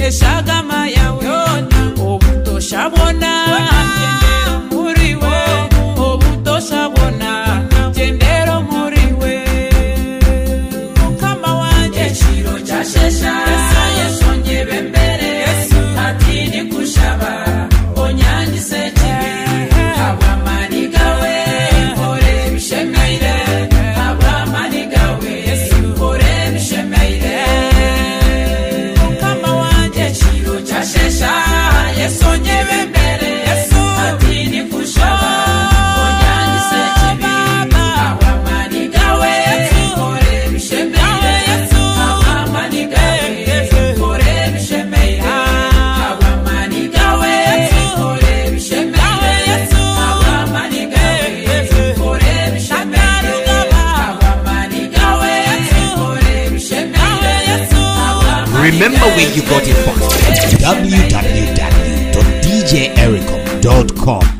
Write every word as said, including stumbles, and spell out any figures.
eshagama yawe obutoshabona muriwe obutoshabona gendero muriwe mukama wanje ekiro kyashesha yesongebe mbere atini kushaba onyandise kibi abamani gawe ore bishemeire abamani gawe ore bishemeire mukama wanje ekiro kyashesha yesongebe mbere atini kushaba onyandise kibi abamani gawe ore bishemeire abamani gawe ore bishemeire abamani gawe ore bishemeire abamani gawe ore bishemeire abamani gawe ore bishemeire. Remember where you got it from. w w w dot d j ericom dot com